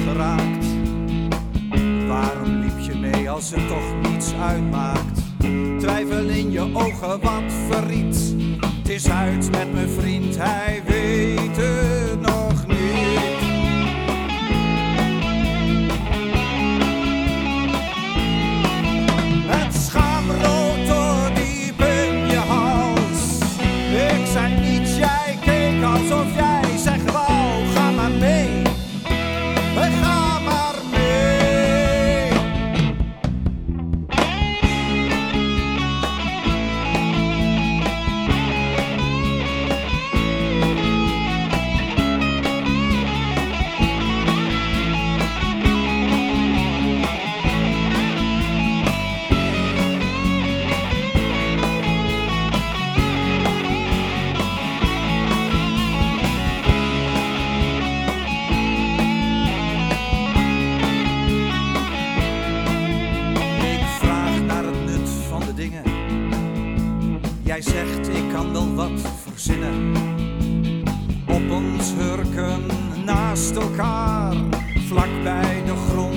geraakt. Waarom liep je mee als het toch niets uitmaakt? Twijfel in je ogen, wat verried. Het is uit met mijn vriend, hij weet het nog niet. Het schaamrood door diep in je hals. Ik zei niets, jij keek alsof jij zegt wauw, ga maar mee. Ga maar mee. Jij zegt ik kan wel wat verzinnen. Op ons hurken naast elkaar, vlak bij de grond